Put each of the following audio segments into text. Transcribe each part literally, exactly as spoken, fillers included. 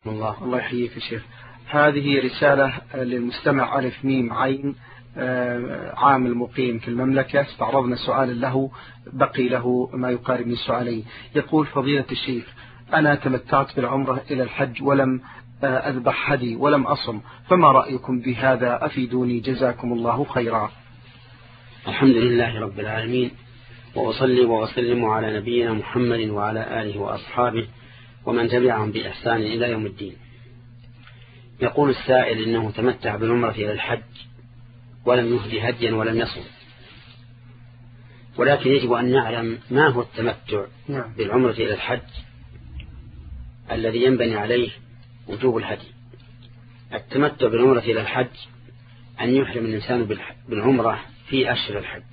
الله الله يحييك يا شيخ. هذه رسالة للمستمع ألف ميم عين عامل مقيم في المملكة، استعرضنا سؤالا له بقي له ما يقارب من سؤالين. يقول: فضيلة الشيخ، أنا تمتعت بالعمرة إلى الحج ولم أذبح هدي ولم أصم، فما رأيكم بهذا؟ أفيدوني جزاكم الله خيرا. الحمد لله رب العالمين، وأصلي وأسلم على نبينا محمد وعلى آله وأصحابه ومن تبعهم بإحسان إلى يوم الدين. يقول السائل إنه تمتع بالعمرة إلى الحج ولم يهدي هديا ولم يصم، ولكن يجب أن نعلم ما هو التمتع بالعمرة إلى الحج الذي ينبني عليه وجوب الهدي. التمتع بالعمرة إلى الحج أن يحرم الإنسان بالعمرة في أشهر الحج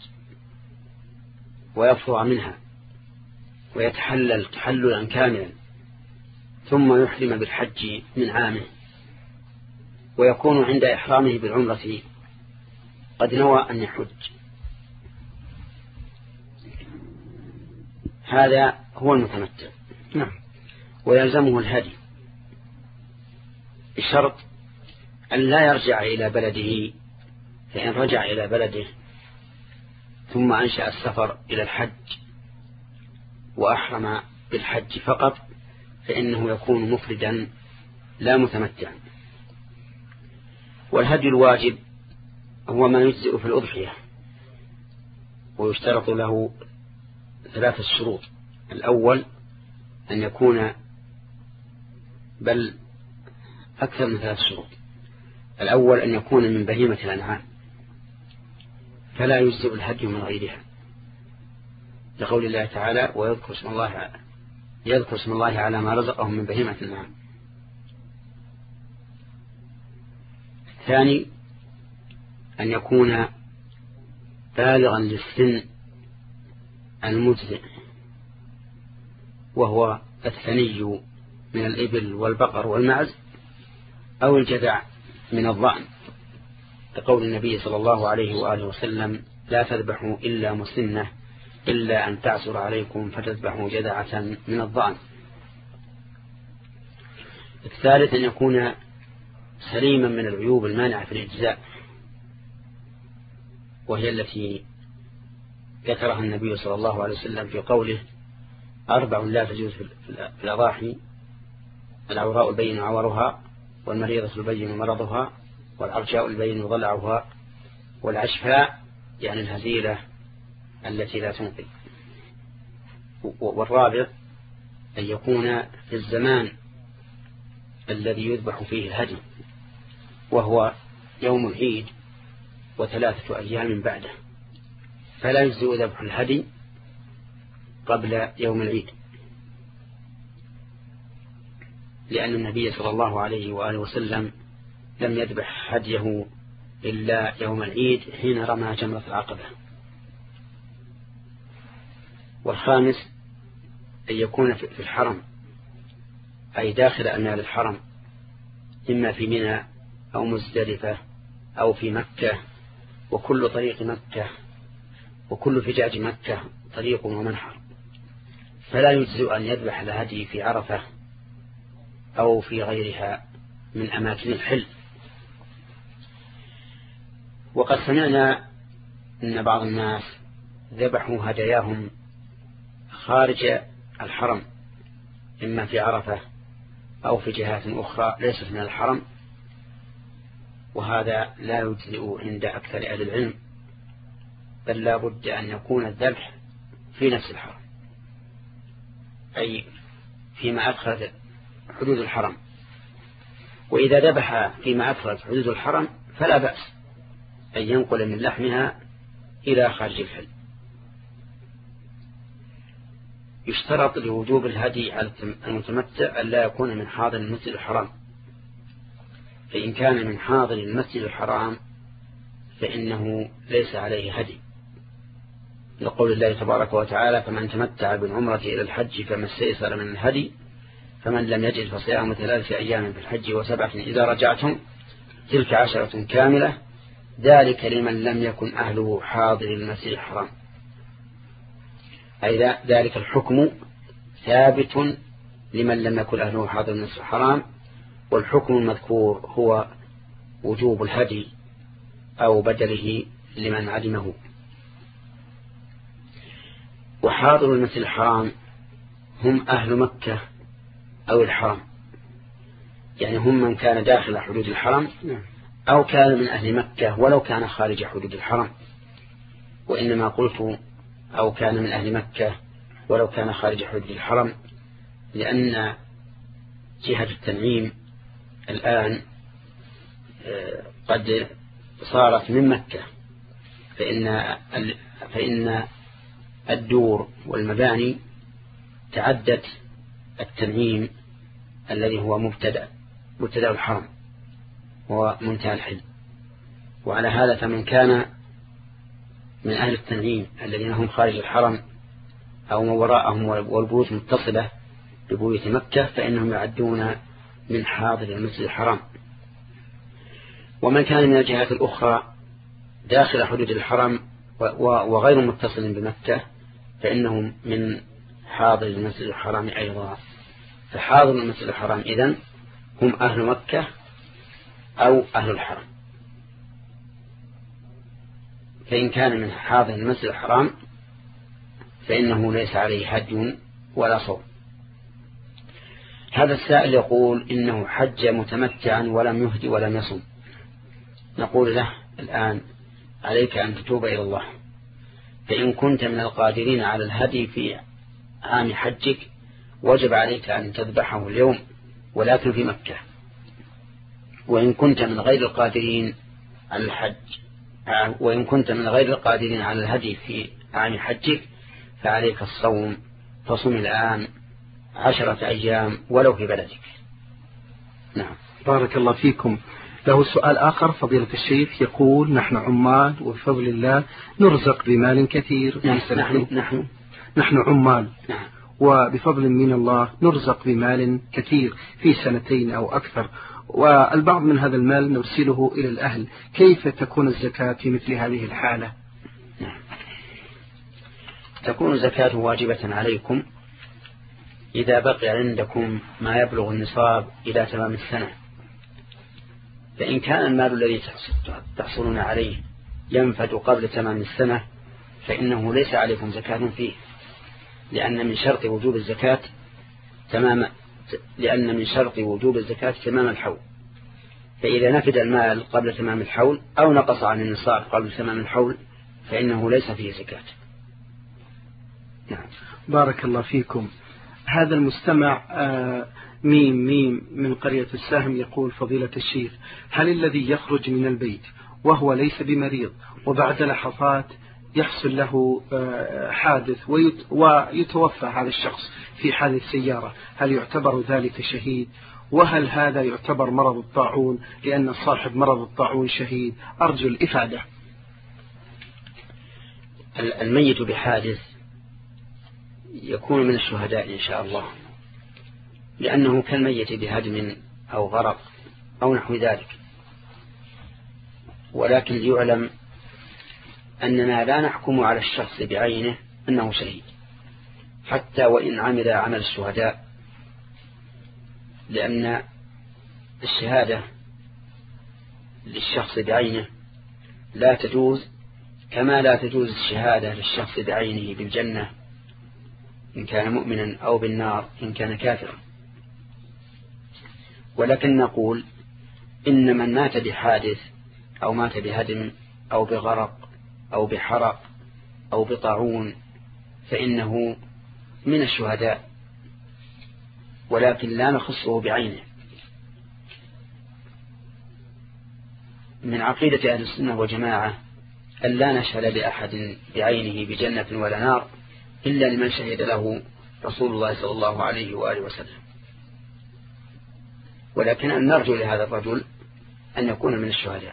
ويفرغ منها ويتحلل تحللا كاملا، ثم يحرم بالحج من عامه، ويكون عند إحرامه بالعمرة قد نوى أن يحج. هذا هو المتمتع. نعم. ويلزمه الهدي بشرط أن لا يرجع إلى بلده، فإن رجع إلى بلده ثم أنشأ السفر إلى الحج وأحرم بالحج فقط فإنه يكون مفردا لا متمتعا. والهدي الواجب هو ما يجزئ في الأضحية، ويشترط له ثلاثة شروط. الأول أن يكون، بل أكثر من ثلاث شروط. الأول أن يكون من بهيمة الأنعام، فلا يجزئ الهدي من غيرها، لقول الله تعالى: ويذكر اسم الله يذكر اسم الله على ما رزقهم من بهيمة الأنعام. الثاني أن يكون بالغا للسن المجزئ، وهو الثني من الإبل والبقر والمعز أو الجذع من الضأن، لقول النبي صلى الله عليه وآله وسلم: لا تذبحوا إلا مسنة إلا أن تعسر عليكم فتذبحوا جذعة من الضأن. الثالث أن يكون سليما من العيوب المانعة في الإجزاء، وهي التي ذكرها النبي صلى الله عليه وسلم في قوله: أربع لا تجوز في الأضاحي: العوراء البين عورها، والمريضة البين مرضها، والعرجاء البين ضلعها، والعشفاء يعني الهزيلة التي لا تنقل. والرابع أن يكون في الزمان الذي يذبح فيه الهدي، وهو يوم العيد وثلاثة أيام بعده، فلا يجزئ ذبح الهدي قبل يوم العيد، لأن النبي صلى الله عليه وآله وسلم لم يذبح هديه إلا يوم العيد حين رمى جمرة العقبة. والخامس أن يكون في الحرم، أي داخل أميال الحرم، إما في منى أو مزدلفة أو في مكة، وكل طريق مكة وكل فجاج مكة طريق ومنحر، فلا يجزئ أن يذبح الهدي في عرفة أو في غيرها من أماكن الحل. وقد سمعنا أن بعض الناس ذبحوا هداياهم خارج الحرم، إما في عرفة أو في جهات أخرى ليست من الحرم، وهذا لا يجزئ عند أكثر أهل العلم، بل لا بد أن يكون الذبح في نفس الحرم، أي فيما أدخل حدود الحرم. وإذا ذبح فيما أدخل حدود الحرم فلا بأس أن ينقل من لحمها إلى خارج الحل. يشترط لوجوب الهدي على المتمتع أن لا يكون من حاضر المسجد الحرام، فإن كان من حاضر المسجد الحرام فإنه ليس عليه هدي، لقول الله تبارك وتعالى: فمن تمتع بالعمرة إلى الحج فما استيسر من الهدي، فمن لم يجد فصيام ثلاثة أيام في الحج وسبعة إذا رجعتم تلك عشرة كاملة، ذلك لمن لم يكن أهله حاضر المسجد الحرام. أي ذلك الحكم ثابت لمن لم يكن أهله حاضر المسجد الحرام، والحكم المذكور هو وجوب الهدي أو بدله لمن عدمه. وحاضر المسجد الحرام هم أهل مكة أو الحرم، يعني هم من كان داخل حدود الحرم أو كان من أهل مكة ولو كان خارج حدود الحرم. وإنما قلت أو كان من أهل مكة ولو كان خارج حدود الحرم لأن جهة التنعيم الآن قد صارت من مكة، فإن فإن الدور والمباني تعدت التنعيم الذي هو مبتدأ مبتدأ الحرم هو منتهى الحل. وعلى هذا فمن كان من أهل التنعيم الذين هم خارج الحرم أو ما وراءهم والبيوت متصلة ببيوت مكة فإنهم يعدون من حاضر المسجد الحرام. ومن كان من الجهات الأخرى داخل حدود الحرم وغير متصل بمكة فإنهم من حاضر المسجد الحرام أيضا. فحاضر المسجد الحرام إذن هم أهل مكة أو أهل الحرم. فإن كان من حاضر المسجد الحرام فإنه ليس عليه هدي ولا صوم. هذا السائل يقول إنه حج متمتعا ولم يهدي ولم يصم. نقول له الآن عليك أن تتوب إلى الله، فإن كنت من القادرين على الهدي في عام حجك وجب عليك أن تذبحه اليوم ولكن في مكة. وإن كنت من غير القادرين على الحج وإن كنت من غير القادرين على الهدي في عام حجك فعليك الصوم، فصم الآن عشرة أيام ولو في بلدك. نعم. بارك الله فيكم. له سؤال آخر فضيلة الشيخ يقول نحن عمال وبفضل الله نرزق بمال كثير. نحن نحن نحن, نحن عمال نعم. وبفضل من الله نرزق بمال كثير في سنتين أو أكثر، والبعض من هذا المال نرسله إلى الأهل، كيف تكون الزكاة في مثل هذه الحالة؟ نعم. تكون الزكاة واجبة عليكم إذا بقي عندكم ما يبلغ النصاب إلى تمام السنة. فإن كان المال الذي تحصلون عليه ينفد قبل تمام السنة فإنه ليس عليكم زكاة فيه، لأن من شرط وجوب الزكاة تمام لأن من شرط وجوب الزكاة تمام الحول. فإذا نفد المال قبل تمام الحول أو نقص عن النصاب قبل تمام الحول فإنه ليس فيه زكاة. نعم. بارك الله فيكم. هذا المستمع آه ميم ميم من قرية السهم يقول فضيلة الشيخ هل الذي يخرج من البيت وهو ليس بمريض وبعد لحظات يحصل له حادث ويتوفى هذا الشخص في حادث سيارة هل يعتبر ذلك شهيد؟ وهل هذا يعتبر مرض الطاعون لأن صاحب مرض الطاعون شهيد؟ أرجو الإفادة. الميت بحادث يكون من الشهداء إن شاء الله، لأنه كالميت بهدم أو غرق أو نحو ذلك. ولكن ليعلم أننا لا نحكم على الشخص بعينه أنه شهيد حتى وإن عمل عمل الشهداء، لأن الشهادة للشخص بعينه لا تجوز كما لا تجوز الشهادة للشخص بعينه بالجنة إن كان مؤمنا أو بالنار إن كان كافرا. ولكن نقول إن من مات بحادث أو مات بهدم أو بغرق أو بحرق أو بطاعون فإنه من الشهداء، ولكن لا نخصه بعينه. من عقيدة أهل السنة والجماعة أن لا نشهد لأحد بعينه بجنة ولا نار إلا لمن شهد له رسول الله صلى الله عليه وآله وسلم. ولكن أن نرجو لهذا الرجل أن يكون من الشهداء.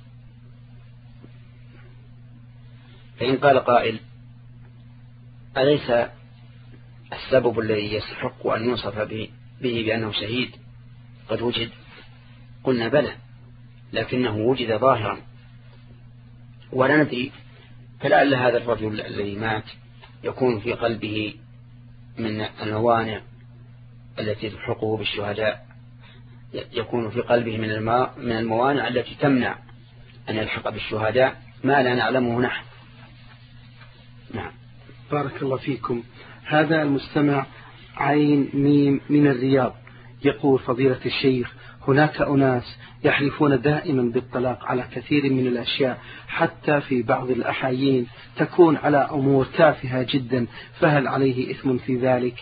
فإن قال قائل أليس السبب الذي يستحق أن يوصف به بأنه شهيد قد وجد؟ قلنا بلى، لكنه وجد ظاهرا ولا ندري، فلعل هذا الرجل الذي مات يكون في قلبه من الموانع التي تلحقه بالشهداء يكون في قلبه من من الموانع التي تمنع أن يلحق بالشهداء ما لا نعلمه نحن. نعم. بارك الله فيكم. هذا المستمع عين ميم من الرياض يقول: فضيلة الشيخ، هناك أناس يحلفون دائما بالطلاق على كثير من الأشياء، حتى في بعض الأحايين تكون على أمور تافهة جدا، فهل عليه إثم في ذلك؟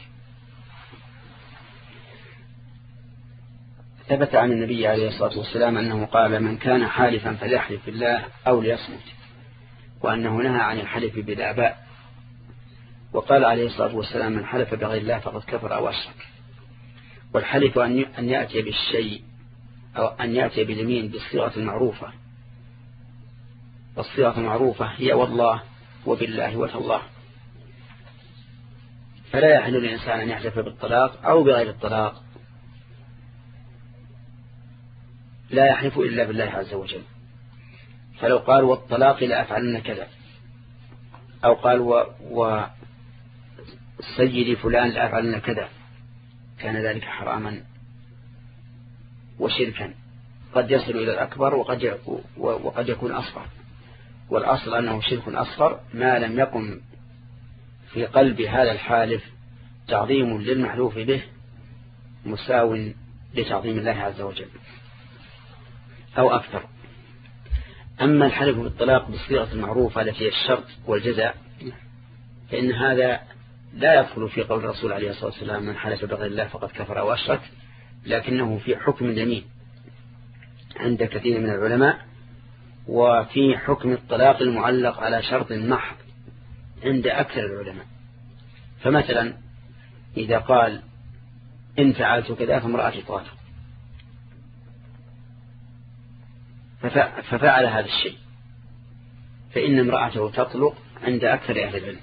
ثبت عن النبي عليه الصلاة والسلام أنه قال: من كان حالفا فليحلف بالله أو ليصمت، وأنه نهى عن الحلف بالآباء. وقال عليه الصلاة والسلام: من حلف بغير الله فقد كفر أو أشرك. والحلف أن يأتي بالشيء أو أن يأتي باليمين بالصيغة المعروفة، والصيغة المعروفة هي والله وبالله وتالله. فلا يحل للإنسان أن يحلف بالطلاق أو بغير الطلاق، لا يحلف إلا بالله عز وجل. فلو قال والطلاق لأفعلن كذا، أو قال والسيد فلان لأفعلن كذا، كان ذلك حراما وشركا قد يصل إلى الأكبر وقد وقد يكون أصغر. والأصل أنه شرك أصغر ما لم يكن في قلب هذا الحالف تعظيم للمحلوف به مساو لتعظيم الله عز وجل أو أكثر. أما الحلف بالطلاق بالصيغة المعروفة التي هي الشرط والجزاء، فإن هذا لا يدخل في قول الرسول عليه الصلاة والسلام: من حلف بغير الله فقد كفر أو أشرك، لكنه في حكم اليمين عند كثير من العلماء، وفي حكم الطلاق المعلق على شرط محض عند أكثر العلماء. فمثلا إذا قال: إن فعلت كذا فامرأتي طالق، ففعل هذا الشيء، فإن امرأته تطلق عند أكثر أهل العلم.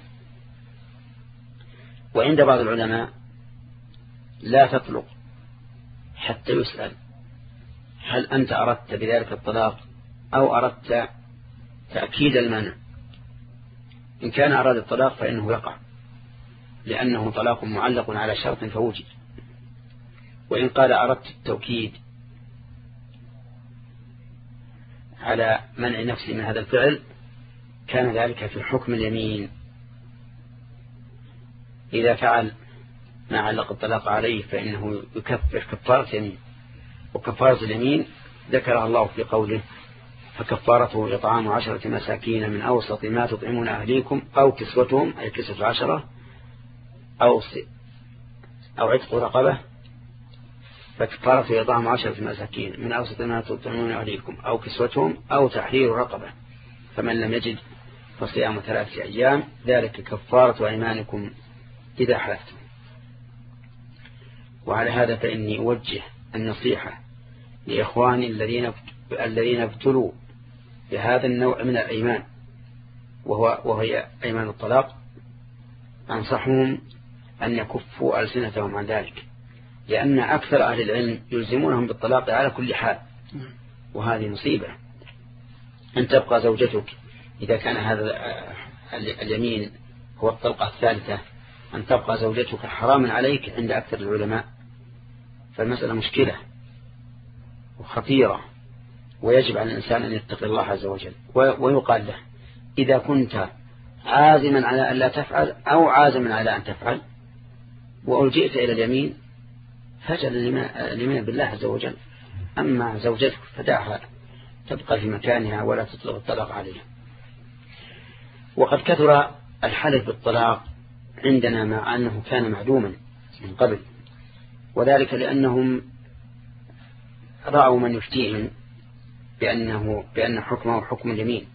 وعند بعض العلماء لا تطلق حتى يسأل: هل أنت أردت بذلك الطلاق أو أردت تأكيد المانع؟ إن كان أراد الطلاق فإنه يقع، لأنه طلاق معلق على شرط فوجد. وإن قال أردت التوكيد على منع نفسي من هذا الفعل، كان ذلك في حكم اليمين. إذا فعل ما علق الطلاق عليه فإنه يكفر كفارة يمين. وكفارة اليمين ذكرها الله في قوله: فكفارته إطعام عشرة مساكين من أوسط ما تطعمون أهليكم أو كسوتهم، أي كسوة عشرة، أو أو عتق رقبة. فكفارته إطعام عشرة مساكين من أوسط ما تطعمون أهليكم أو كسوتهم أو تحرير رقبة، فمن لم يجد فصيام ثلاثة أيام، ذلك كفارة أيمانكم إذا حلفتم. وعلى هذا فإني أوجه النصيحة لإخواني الذين الذين ابتلوا بهذا النوع من الأيمان، وهو وهي أيمان الطلاق، أنصحهم أن يكفوا ألسنتهم عن ذلك، لأن أكثر أهل العلم يلزمونهم بالطلاق على كل حال، وهذه مصيبة. أن تبقى زوجتك إذا كان هذا اليمين هو الطلقة الثالثة، أن تبقى زوجتك حراما عليك عند أكثر العلماء، فالمسألة مشكلة وخطيرة، ويجب على الإنسان أن يتقي الله عز وجل. ويقال له: إذا كنت عازما على أن لا تفعل أو عازما على أن تفعل وألجئت إلى اليمين، فاجعل اليمين بالله عز وجل. أما زوجتك فدعها تبقى في مكانها ولا تطلق الطلاق عليها. وقد كثر الحلف بالطلاق عندنا مع أنه كان معدوما من قبل، وذلك لأنهم رأوا من يفتيهم بأنه بأن حكمه حكم اليمين،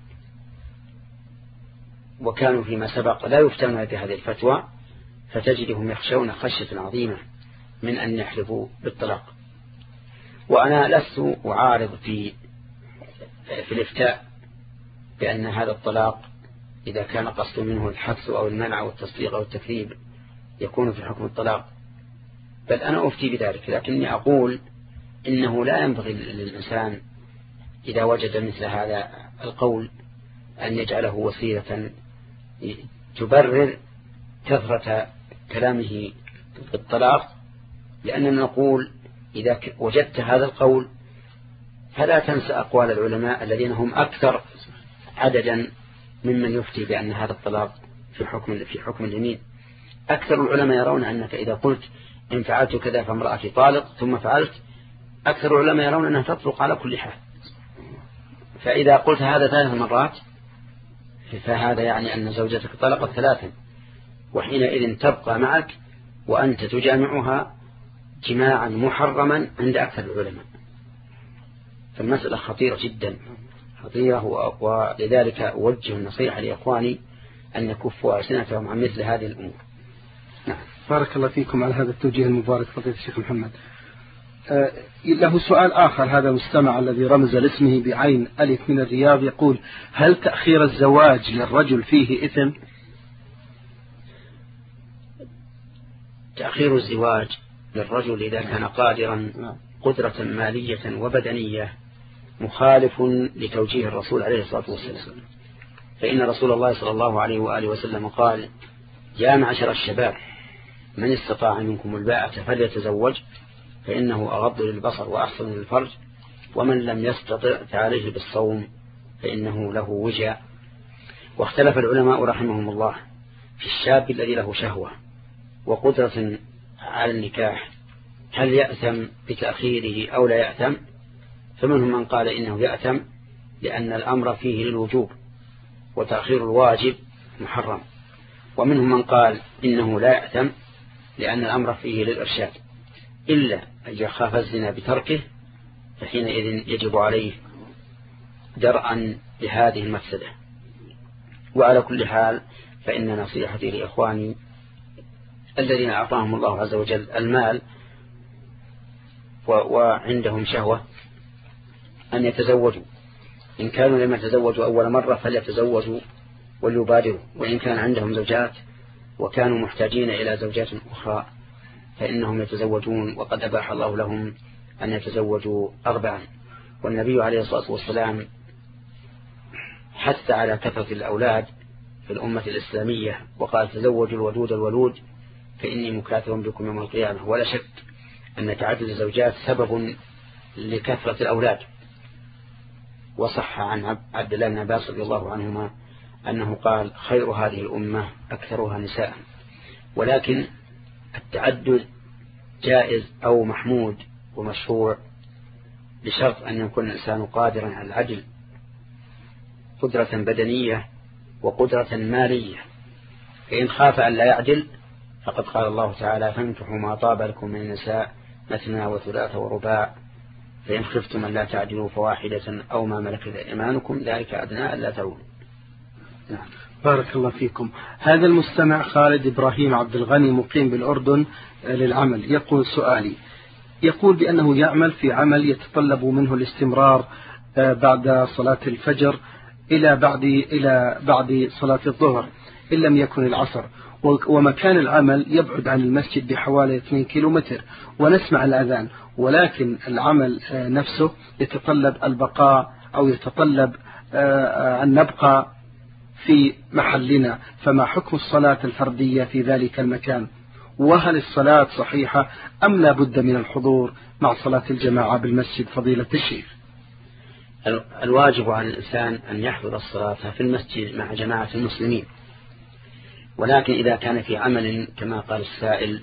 وكانوا فيما سبق لا يفتون بهذه الفتوى، فتجدهم يخشون خشية عظيمة من أن يحلفوا بالطلاق. وأنا لست أعارض في في الإفتاء بأن هذا الطلاق إذا كان قصد منه الحث أو المنع أو التصديق أو التكذيب يكون في حكم الطلاق، بل أنا أفتي بذلك، لكني أقول إنه لا ينبغي للإنسان إذا وجد مثل هذا القول أن يجعله وسيلة تبرر كثرة كلامه بالطلاق، لأننا نقول إذا وجدت هذا القول فلا تنسى أقوال العلماء الذين هم أكثر عددا ممن يفتي بأن هذا الطلاق في حكم في حكم اليمين. أكثر العلماء يرون أنك إذا قلت إن فعلت كذا فامرأتي طالق ثم فعلت، أكثر العلماء يرون أنها تطلق على كل حال. فإذا قلت هذا ثلاث مرات فهذا يعني أن زوجتك طلقت ثلاثا، وحينئذ تبقى معك وأنت تجامعها جماعا محرما عند أكثر العلماء. فالمسألة خطيرة جدا خطيرة، ولذلك أوجه النصيحة لإخواني أن يكفوا ألسنتهم عن مثل هذه الأمور. نعم. بارك الله فيكم على هذا التوجيه المبارك فضيلة الشيخ محمد. آه له سؤال آخر، هذا المستمع الذي رمز لاسمه بعين ألف من الرياض يقول: هل تأخير الزواج للرجل فيه إثم؟ تأخير الزواج للرجل إذا كان قادرا قدرة مالية وبدنية مخالف لتوجيه الرسول عليه الصلاة والسلام، فإن رسول الله صلى الله عليه وآله وسلم قال: يا معشر الشباب من استطاع منكم الباءة فليتزوج فإنه أغض للبصر وأحسن للفرج، ومن لم يستطع فعليه بالصوم فإنه له وجاء. واختلف العلماء رحمهم الله في الشاب الذي له شهوة وقدرة على النكاح هل يأثم بتأخيره أو لا يأثم، فمنهم من قال إنه يأثم لأن الأمر فيه للوجوب وتأخير الواجب محرم، ومنهم من قال إنه لا يأثم لأن الأمر فيه للإرشاد، إلا أن يخاف الزنا بتركه فحينئذ يجب عليه درءا لهذه المفسدة. وعلى كل حال فإن نصيحتي لإخواني الذين أعطاهم الله عز وجل المال وعندهم شهوة أن يتزوجوا، إن كانوا لم يتزوجوا أول مرة فليتزوجوا وليبادروا، وإن كان عندهم زوجات وكانوا محتاجين إلى زوجات أخرى فإنهم يتزوجون، وقد أباح الله لهم أن يتزوجوا أربعا. والنبي عليه الصلاة والسلام حث على كثرة الأولاد في الأمة الإسلامية وقال: تزوجوا الودود الولود فإني مكاثر بكم يوم القيامة. ولا شك أن تعدد الزوجات سبب لكثرة الأولاد. وصح عن عبد الله بن عباس رضي الله عنهما أنه قال: خير هذه الأمة أكثرها نساء. ولكن التعدد جائز أو محمود ومشروع بشرط أن يكون الإنسان قادرا على العدل، قدرة بدنية وقدرة مالية. فإن خاف أن لا يعدل فقد قال الله تعالى: فانكحوا ما طاب لكم من النساء مثنى وثلاث ورباع فإن خفتم أن لا تعدلوا فواحدة أو ما ملكت أيمانكم ذلك أدنى ألا تعولوا. نعم. بارك الله فيكم. هذا المستمع خالد إبراهيم عبد الغني مقيم بالأردن للعمل يقول: سؤالي، يقول بأنه يعمل في عمل يتطلب منه الاستمرار بعد صلاة الفجر إلى بعد إلى بعد صلاة الظهر إن لم يكن العصر، ومكان العمل يبعد عن المسجد بحوالي اثنين كيلومتر، ونسمع الأذان، ولكن العمل نفسه يتطلب البقاء أو يتطلب أن نبقى في محلنا، فما حكم الصلاة الفردية في ذلك المكان؟ وهل الصلاة صحيحة أم لا بد من الحضور مع صلاة الجماعة بالمسجد فضيلة الشيخ؟ الواجب على الإنسان أن يحضر الصلاة في المسجد مع جماعة المسلمين، ولكن إذا كان في عمل كما قال السائل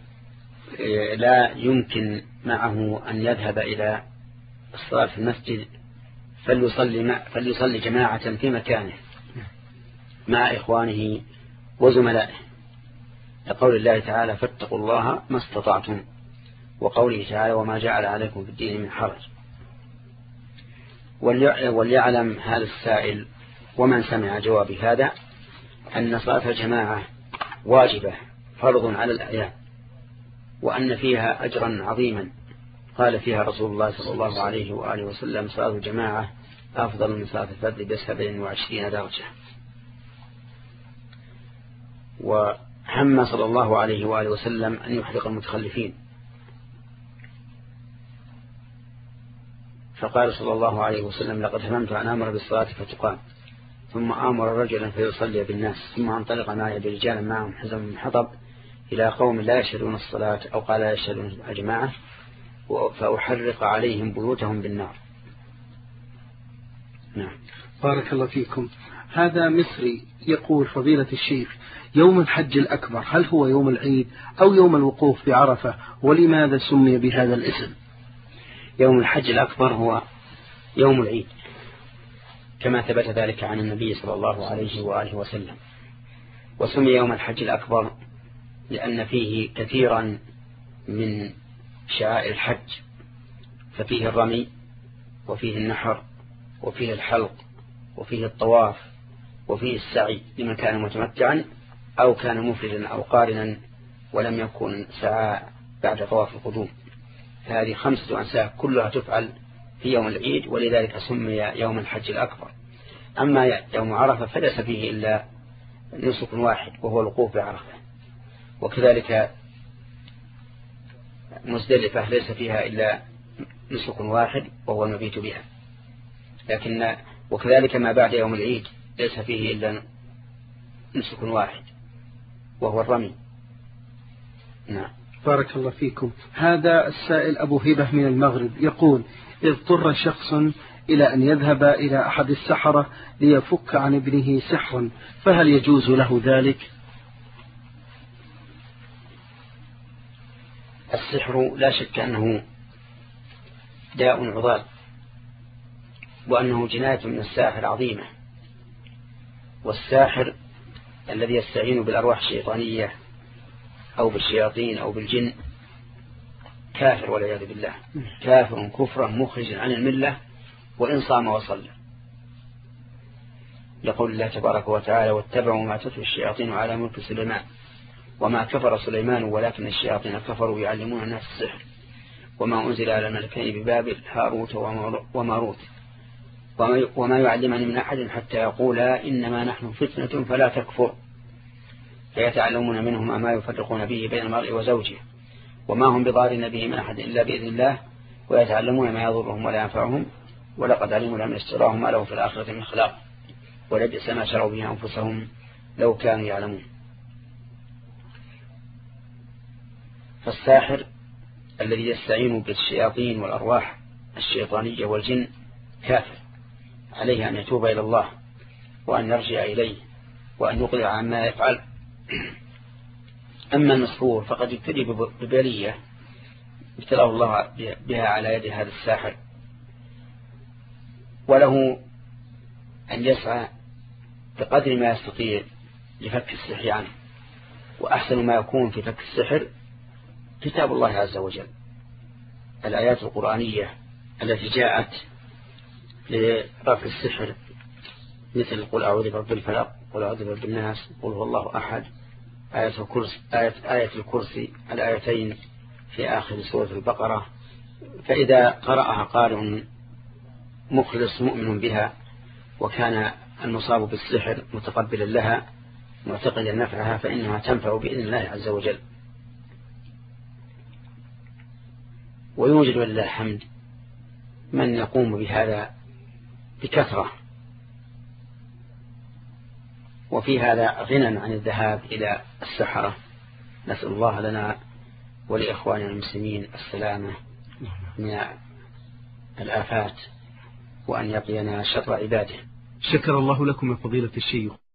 لا يمكن معه أن يذهب إلى الصلاة في المسجد فليصلي, فليصلي جماعة في مكانه مع إخوانه وزملائه، لقول الله تعالى: فاتقوا الله ما استطعتم، وقوله تعالى: وما جعل عليكم في الدين من حرج. وليعلم هذا السائل ومن سمع جواب هذا أن صلاة الجماعة واجبة فرض على الأعيان، وأن فيها أجرا عظيما قال فيها رسول الله صلى الله عليه وآله وسلم: صلاة الجماعة أفضل من صلاة الفرد بسبع وعشرين درجة. وهم صلى الله عليه وآله وسلم أن يحرق المتخلفين، فقال صلى الله عليه وسلم: لقد هممت أن آمر بالصلاة فتقام، ثم آمر رجلا فيصلي بالناس، ثم انطلق معي برجالا معهم حزم من حطب إلى قوم لا يشهدون الصلاة، أو قال لا يشهدون الجماعة، فأحرق عليهم بيوتهم بالنار. نعم. بارك الله فيكم. هذا مصري يقول: فضيلة الشيخ، يوم الحج الأكبر هل هو يوم العيد أو يوم الوقوف بعرفة، ولماذا سمي بهذا الاسم؟ يوم الحج الأكبر هو يوم العيد كما ثبت ذلك عن النبي صلى الله عليه وآله وسلم، وسمي يوم الحج الأكبر لأن فيه كثيرا من شعائر الحج، ففيه الرمي وفيه النحر وفيه الحلق وفيه الطواف وفيه السعي لمن كان متمتعا أو كان مفردا أو قارنا ولم يكن سعى بعد طواف القدوم. هذه خمسة أنساك كلها تفعل في يوم العيد، ولذلك سمي يوم الحج الأكبر. أما يوم عرفة فليس فيه إلا نسك واحد وهو الوقوف بعرفة، وكذلك مزدلفة ليس فيها إلا نسك واحد وهو المبيت بها، لكن وكذلك ما بعد يوم العيد ليس فيه إلا نسك واحد وهو الرمي. نعم. بارك الله فيكم. هذا السائل أبو هبة من المغرب يقول: اضطر شخص إلى أن يذهب إلى أحد السحرة ليفك عن ابنه سحرا، فهل يجوز له ذلك؟ السحر لا شك أنه داء عضال، وأنه جناية من الساحر عظيمة، والساحر الذي يستعين بالأرواح الشيطانية أو بالشياطين أو بالجن كافر والعياذ بالله، كافر كفرا مخرجا عن الملة وإن صام وصلى. يقول الله تبارك وتعالى: واتبعوا ما تتلو الشياطين على ملك سليمان وما كفر سليمان ولكن الشياطين كفروا يعلمون الناس السحر وما أنزل على الملكين ببابل هاروت وماروت وما يعلمان من أحد حتى يقولا إنما نحن فتنة فلا تكفر، فيتعلمون منهما ما يفرقون به بين المرء وزوجه وما هم بضارين به من أحد إلا بإذن الله ويتعلمون ما يضرهم ولا ينفعهم ولقد علموا لمن اشتراه ما له في الآخرة من خلاق ولبئس ما شروا به أنفسهم لو كانوا يعلمون. فالساحر الذي يستعين بالشياطين والأرواح الشيطانية والجن كافر، عليه أن يتوب إلى الله وأن يرجع إليه وأن يقلع عما يفعل. أما المسحور فقد ابتلي ببلية ابتلاه الله بها على يد هذا الساحر، وله أن يسعى بقدر ما يستطيع لفك السحر عنه، وأحسن ما يكون في فك السحر كتاب الله عز وجل، الآيات القرآنية التي جاءت لرفع السحر مثل قل أعوذ برب الفلق قل أعوذ برب الناس قل هو الله أحد، آية الكرسي, آية, آية الكرسي الآيتين في آخر سورة البقرة. فإذا قرأها قارئ مخلص مؤمن بها وكان المصاب بالسحر متقبلا لها معتقدا نفعها فإنها تنفع بإذن الله عز وجل. ويوجد ولله الحمد من يقوم بهذا بكثرة، وفي هذا غنى عن الذهاب إلى السحرة. نسأل الله لنا ولإخواننا المسلمين السلامة من الآفات وأن يقينا شر عباده. شكر الله لكم يا فضيلة الشيخ.